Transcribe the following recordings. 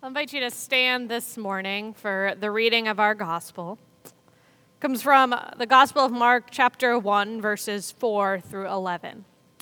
I invite you to stand this morning for the reading of our gospel. It comes from the Gospel of Mark, chapter 1, verses 4 through 11.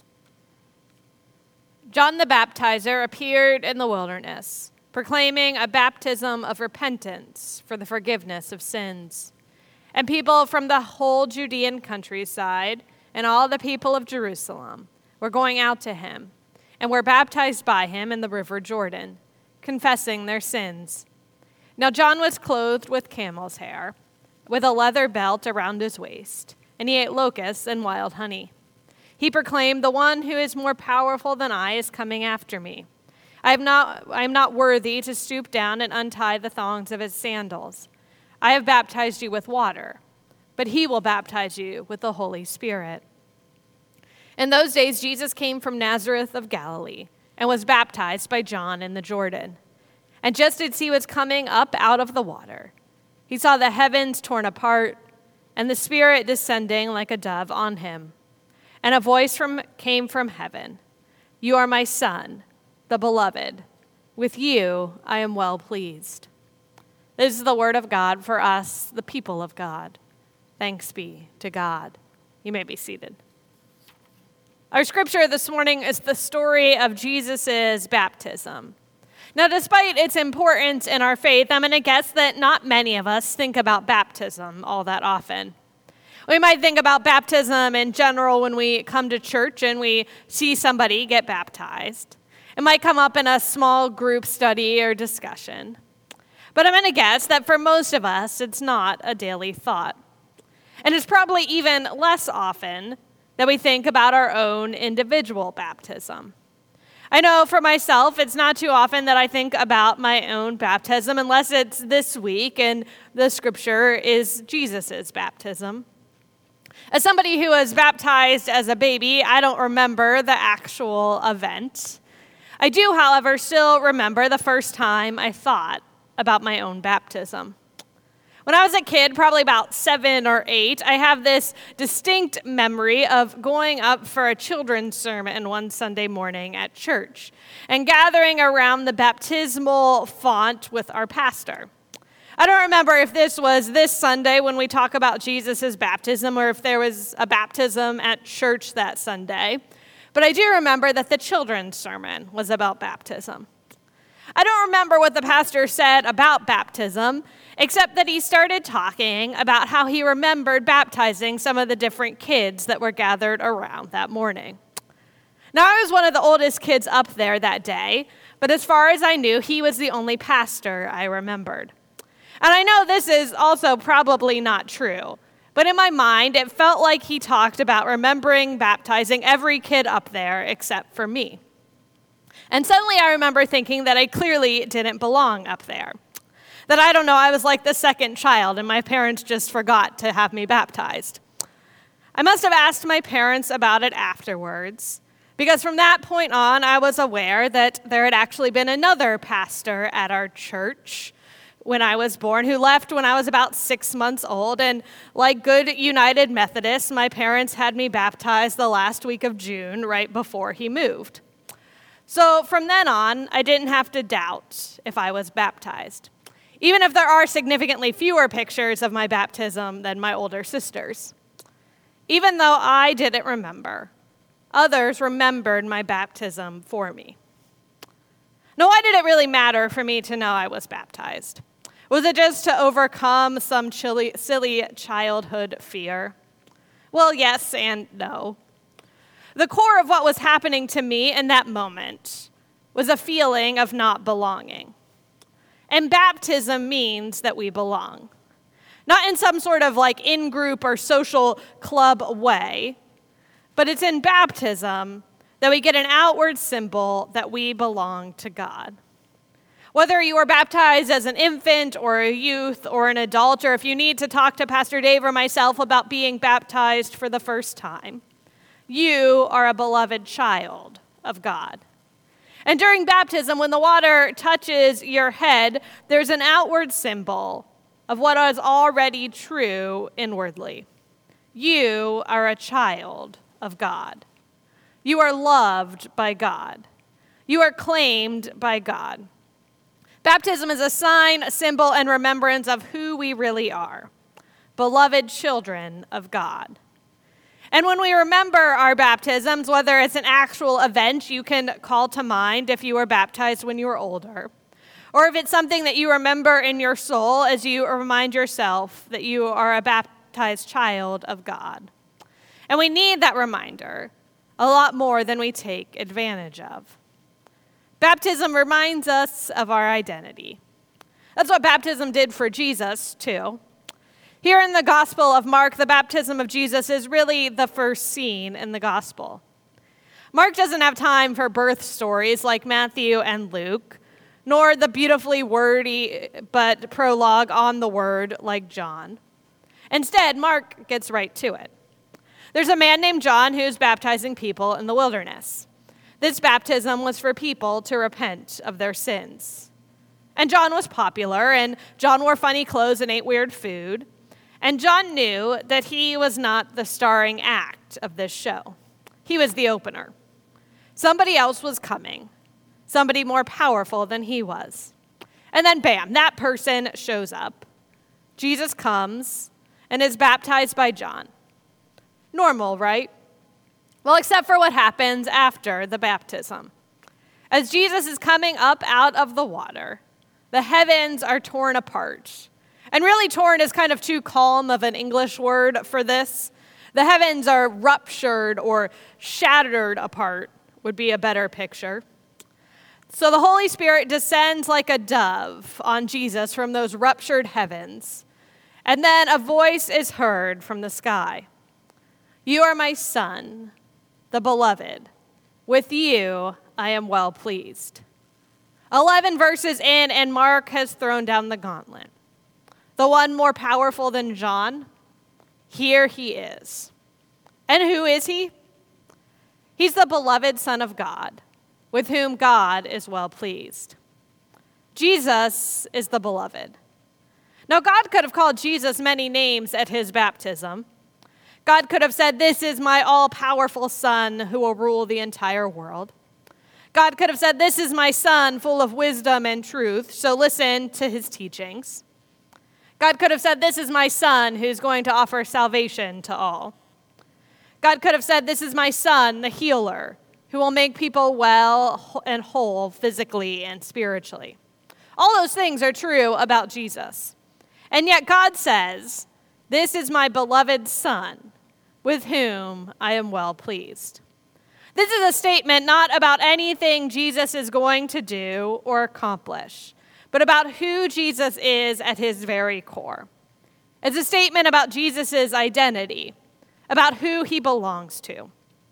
John the Baptizer appeared in the wilderness, proclaiming a baptism of repentance for the forgiveness of sins. And people from the whole Judean countryside and all the people of Jerusalem were going out to him and were baptized by him in the river Jordan, confessing their sins. Now John was clothed with camel's hair, with a leather belt around his waist, and he ate locusts and wild honey. He proclaimed, "The one who is more powerful than I is coming after me. I am not worthy to stoop down and untie the thongs of his sandals. I have baptized you with water, but he will baptize you with the Holy Spirit." In those days, Jesus came from Nazareth of Galilee and was baptized by John in the Jordan. And just as he was coming up out of the water, he saw the heavens torn apart and the Spirit descending like a dove on him. And a voice came from heaven, "You are my Son, the Beloved. With you I am well pleased." This is the word of God for us, the people of God. Thanks be to God. You may be seated. Our scripture this morning is the story of Jesus' baptism. Now, despite its importance in our faith, I'm going to guess that not many of us think about baptism all that often. We might think about baptism in general when we come to church and we see somebody get baptized. It might come up in a small group study or discussion. But I'm going to guess that for most of us, it's not a daily thought. And it's probably even less often that we think about our own individual baptism. I know for myself, it's not too often that I think about my own baptism unless it's this week and the scripture is Jesus' baptism. As somebody who was baptized as a baby, I don't remember the actual event. I do, however, still remember the first time I thought about my own baptism. When I was a kid, probably about 7 or 8, I have this distinct memory of going up for a children's sermon one Sunday morning at church and gathering around the baptismal font with our pastor. I don't remember if this was this Sunday when we talk about Jesus' baptism or if there was a baptism at church that Sunday, but I do remember that the children's sermon was about baptism. I don't remember what the pastor said about baptism, except that he started talking about how he remembered baptizing some of the different kids that were gathered around that morning. Now, I was one of the oldest kids up there that day, but as far as I knew, he was the only pastor I remembered. And I know this is also probably not true, but in my mind, it felt like he talked about remembering baptizing every kid up there except for me. And suddenly I remember thinking that I clearly didn't belong up there. That I was like the second child and my parents just forgot to have me baptized. I must have asked my parents about it afterwards, because from that point on, I was aware that there had actually been another pastor at our church when I was born who left when I was about 6 months old. And like good United Methodists, my parents had me baptized the last week of June right before he moved. So from then on, I didn't have to doubt if I was baptized, even if there are significantly fewer pictures of my baptism than my older sister's. Even though I didn't remember, others remembered my baptism for me. Now, why did it really matter for me to know I was baptized? Was it just to overcome some silly childhood fear? Well, yes and no. The core of what was happening to me in that moment was a feeling of not belonging. And baptism means that we belong. Not in some sort of like in-group or social club way, but it's in baptism that we get an outward symbol that we belong to God. Whether you were baptized as an infant or a youth or an adult, or if you need to talk to Pastor Dave or myself about being baptized for the first time, you are a beloved child of God. And during baptism, when the water touches your head, there's an outward symbol of what is already true inwardly. You are a child of God. You are loved by God. You are claimed by God. Baptism is a sign, a symbol, and remembrance of who we really are, beloved children of God. And when we remember our baptisms, whether it's an actual event you can call to mind if you were baptized when you were older, or if it's something that you remember in your soul as you remind yourself that you are a baptized child of God. And we need that reminder a lot more than we take advantage of. Baptism reminds us of our identity. That's what baptism did for Jesus, too. Here in the Gospel of Mark, the baptism of Jesus is really the first scene in the Gospel. Mark doesn't have time for birth stories like Matthew and Luke, nor the beautifully wordy but prologue on the word like John. Instead, Mark gets right to it. There's a man named John who's baptizing people in the wilderness. This baptism was for people to repent of their sins. And John was popular, and John wore funny clothes and ate weird food. And John knew that he was not the starring act of this show. He was the opener. Somebody else was coming, somebody more powerful than he was. And then bam, that person shows up. Jesus comes and is baptized by John. Normal, right? Well, except for what happens after the baptism. As Jesus is coming up out of the water, the heavens are torn apart. And really, torn is kind of too calm of an English word for this. The heavens are ruptured or shattered apart would be a better picture. So the Holy Spirit descends like a dove on Jesus from those ruptured heavens. And then a voice is heard from the sky. You are my son, the beloved. With you I am well pleased. 11 verses in, and Mark has thrown down the gauntlet. The one more powerful than John, here he is. And who is he? He's the beloved Son of God, with whom God is well pleased. Jesus is the beloved. Now, God could have called Jesus many names at his baptism. God could have said, this is my all-powerful son who will rule the entire world. God could have said, this is my son full of wisdom and truth, so listen to his teachings. God could have said, this is my son who's going to offer salvation to all. God could have said, this is my son, the healer, who will make people well and whole physically and spiritually. All those things are true about Jesus. And yet God says, this is my beloved son, with whom I am well pleased. This is a statement not about anything Jesus is going to do or accomplish, but about who Jesus is at his very core. It's a statement about Jesus' identity, about who he belongs to.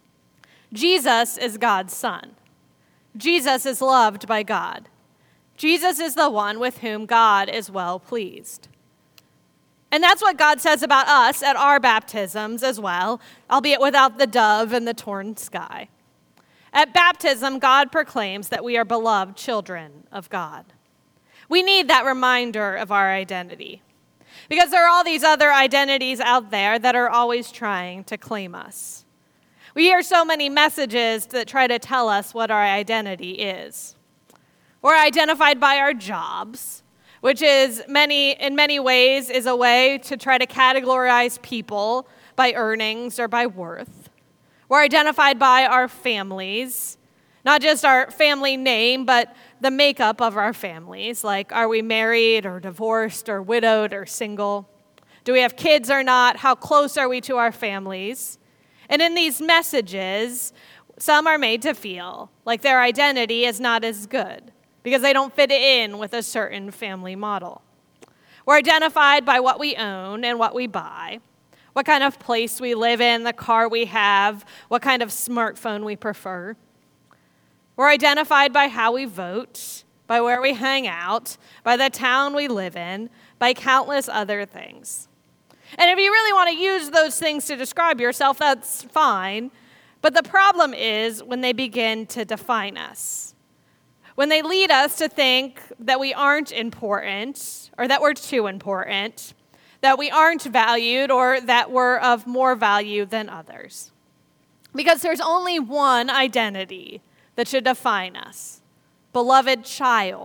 Jesus is God's son. Jesus is loved by God. Jesus is the one with whom God is well pleased. And that's what God says about us at our baptisms as well, albeit without the dove and the torn sky. At baptism, God proclaims that we are beloved children of God. We need that reminder of our identity because there are all these other identities out there that are always trying to claim us. We hear so many messages that try to tell us what our identity is. We're identified by our jobs, which is in many ways is a way to try to categorize people by earnings or by worth. We're identified by our families, not just our family name, but the makeup of our families, like are we married or divorced or widowed or single? Do we have kids or not? How close are we to our families? And in these messages, some are made to feel like their identity is not as good because they don't fit in with a certain family model. We're identified by what we own and what we buy, what kind of place we live in, the car we have, what kind of smartphone we prefer. We're identified by how we vote, by where we hang out, by the town we live in, by countless other things. And if you really want to use those things to describe yourself, that's fine. But the problem is when they begin to define us. When they lead us to think that we aren't important, or that we're too important, that we aren't valued, or that we're of more value than others. Because there's only one identity that should define us: beloved child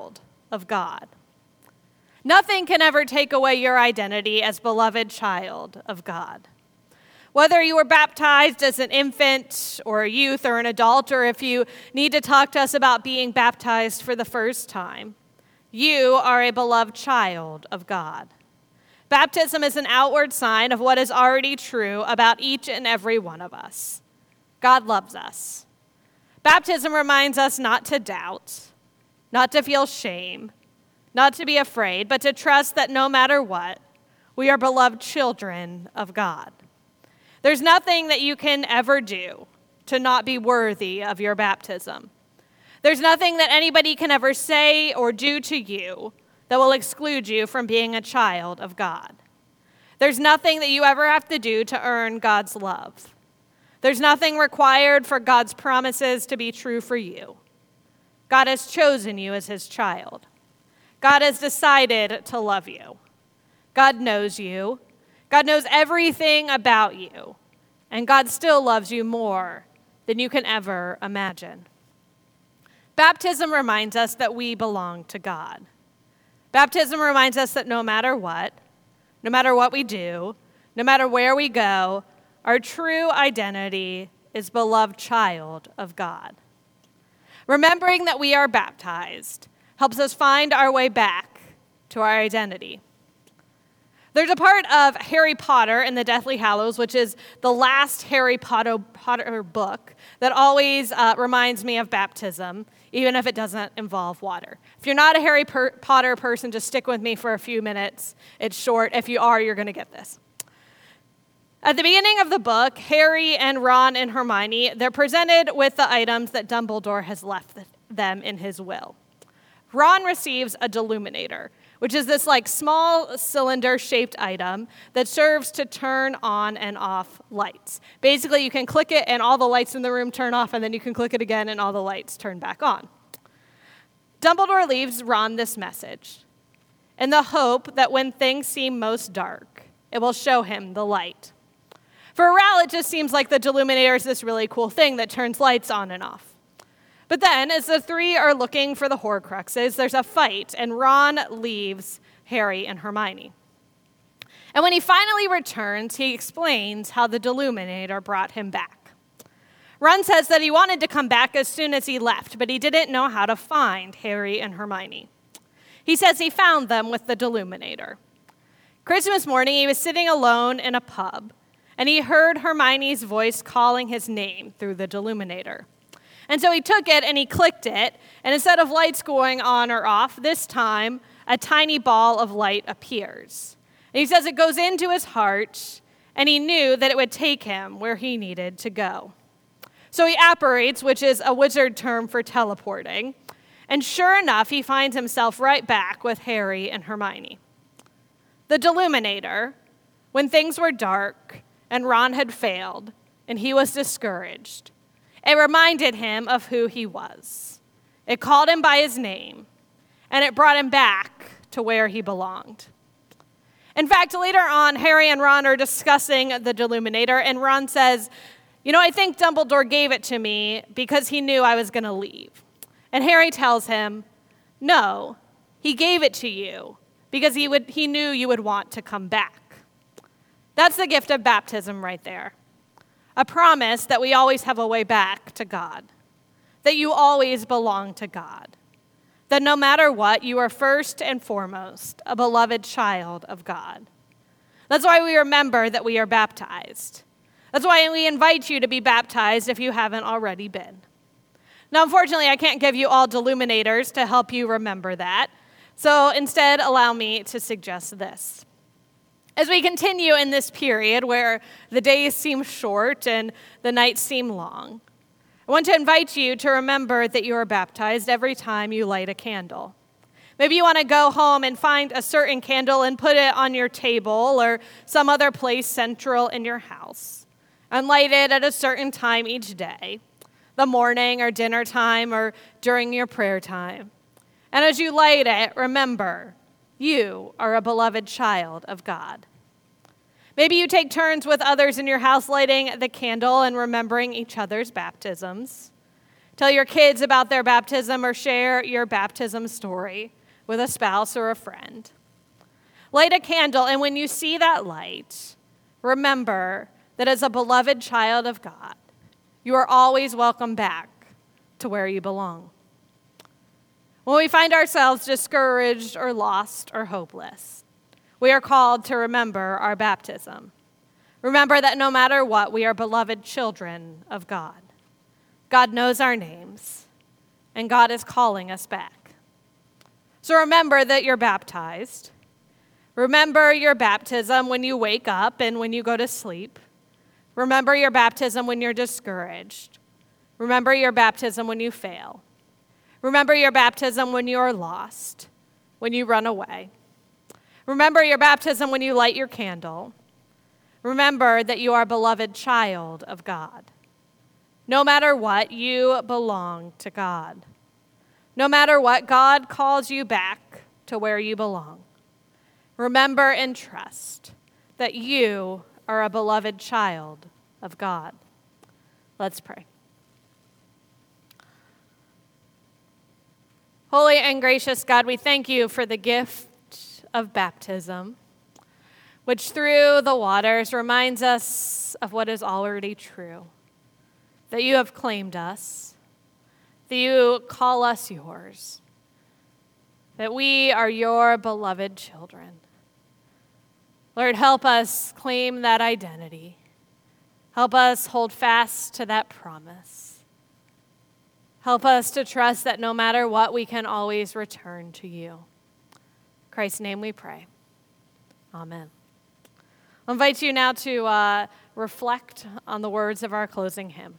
of God. Nothing can ever take away your identity as beloved child of God. Whether you were baptized as an infant or a youth or an adult, or if you need to talk to us about being baptized for the first time, you are a beloved child of God. Baptism is an outward sign of what is already true about each and every one of us. God loves us. Baptism reminds us not to doubt, not to feel shame, not to be afraid, but to trust that no matter what, we are beloved children of God. There's nothing that you can ever do to not be worthy of your baptism. There's nothing that anybody can ever say or do to you that will exclude you from being a child of God. There's nothing that you ever have to do to earn God's love. There's nothing required for God's promises to be true for you. God has chosen you as his child. God has decided to love you. God knows you. God knows everything about you. And God still loves you more than you can ever imagine. Baptism reminds us that we belong to God. Baptism reminds us that no matter what we do, no matter where we go, our true identity is beloved child of God. Remembering that we are baptized helps us find our way back to our identity. There's a part of Harry Potter and the Deathly Hallows, which is the last Harry Potter book, that always reminds me of baptism, even if it doesn't involve water. If you're not a Harry Potter person, just stick with me for a few minutes. It's short. If you are, you're going to get this. At the beginning of the book, Harry and Ron and Hermione, they're presented with the items that Dumbledore has left them in his will. Ron receives a deluminator, which is this small cylinder-shaped item that serves to turn on and off lights. Basically, you can click it and all the lights in the room turn off, and then you can click it again and all the lights turn back on. Dumbledore leaves Ron this message in the hope that when things seem most dark, it will show him the light. For Ral, it just seems like the deluminator is this really cool thing that turns lights on and off. But then, as the three are looking for the Horcruxes, there's a fight, and Ron leaves Harry and Hermione. And when he finally returns, he explains how the deluminator brought him back. Ron says that he wanted to come back as soon as he left, but he didn't know how to find Harry and Hermione. He says he found them with the deluminator. Christmas morning, he was sitting alone in a pub, and he heard Hermione's voice calling his name through the deluminator. And so he took it and he clicked it, and instead of lights going on or off, this time a tiny ball of light appears. And he says it goes into his heart, and he knew that it would take him where he needed to go. So he apparates, which is a wizard term for teleporting, and sure enough, he finds himself right back with Harry and Hermione. The deluminator, when things were dark and Ron had failed and he was discouraged, it reminded him of who he was. It called him by his name, and it brought him back to where he belonged. In fact, later on, Harry and Ron are discussing the deluminator, and Ron says, I think Dumbledore gave it to me because he knew I was going to leave. And Harry tells him, no, he gave it to you because he knew you would want to come back. That's the gift of baptism right there. A promise that we always have a way back to God, that you always belong to God, that no matter what, you are first and foremost a beloved child of God. That's why we remember that we are baptized. That's why we invite you to be baptized if you haven't already been. Now, unfortunately, I can't give you all deluminators to help you remember that, so instead, allow me to suggest this. As we continue in this period where the days seem short and the nights seem long, I want to invite you to remember that you are baptized every time you light a candle. Maybe you want to go home and find a certain candle and put it on your table or some other place central in your house and light it at a certain time each day, the morning or dinner time or during your prayer time. And as you light it, remember, you are a beloved child of God. Maybe you take turns with others in your house lighting the candle and remembering each other's baptisms. Tell your kids about their baptism or share your baptism story with a spouse or a friend. Light a candle, and when you see that light, remember that as a beloved child of God, you are always welcome back to where you belong. When we find ourselves discouraged or lost or hopeless, we are called to remember our baptism. Remember that no matter what, we are beloved children of God. God knows our names, and God is calling us back. So remember that you're baptized. Remember your baptism when you wake up and when you go to sleep. Remember your baptism when you're discouraged. Remember your baptism when you fail. Remember your baptism when you're lost, when you run away. Remember your baptism when you light your candle. Remember that you are a beloved child of God. No matter what, you belong to God. No matter what, God calls you back to where you belong. Remember and trust that you are a beloved child of God. Let's pray. Holy and gracious God, we thank you for the gift of baptism, which through the waters reminds us of what is already true, that you have claimed us, that you call us yours, that we are your beloved children. Lord, help us claim that identity. Help us hold fast to that promise. Help us to trust that no matter what, we can always return to you. In Christ's name we pray. Amen. I'll invite you now to reflect on the words of our closing hymn.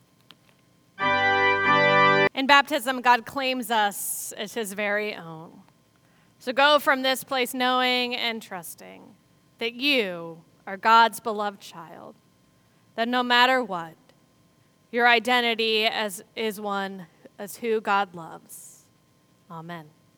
In baptism, God claims us as his very own. So go from this place knowing and trusting that you are God's beloved child, that no matter what, your identity is one as who God loves. Amen.